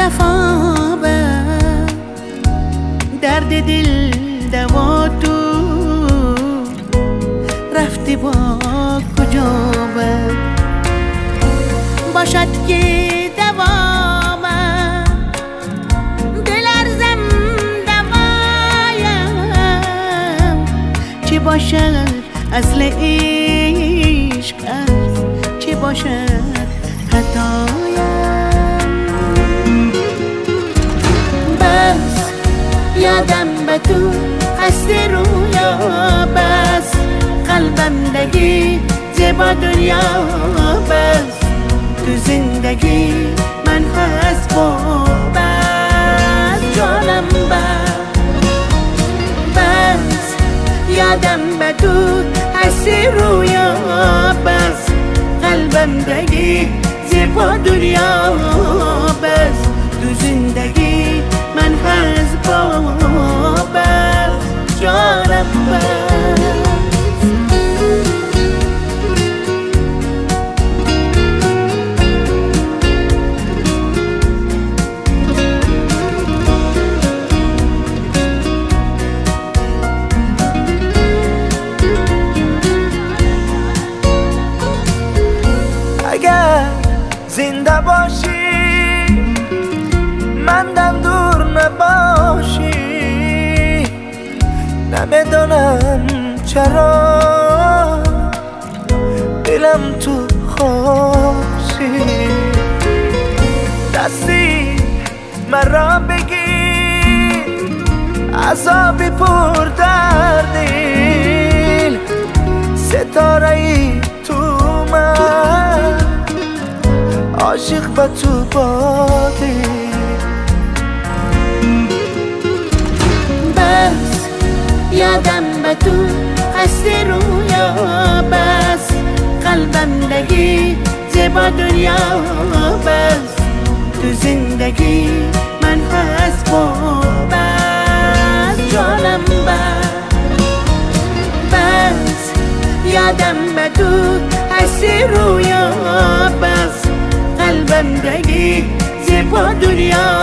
جفا بر درد دل دوا تو رفتی با کجا بر باشد که دوامم دل ارزم دوایم چی باشد اصل عشق است چی باشد خطایم بس یادم به تو هست رویا بس قلبم دگی زیبا دنیا بس تو زندگی من هست با بس جانم بس یادم به تو هست رویا بس قلبم دگی زیبا دنیا بس تو زندگی من هست با بس جانم اگر زنده باشی مندم دور نباشی نمیدونم چرا دلم تو خوشی دستی مرا بگیر عذابی پر در دل ستاره ای تو من عاشق به تو باده بس یادم به تو هست رویا بس قلبم دگی زیبا دنیا بس تو زندگی من هست با بس جانم بس یادم به تو هست رویا بس قلبم دگی زیبا دنیا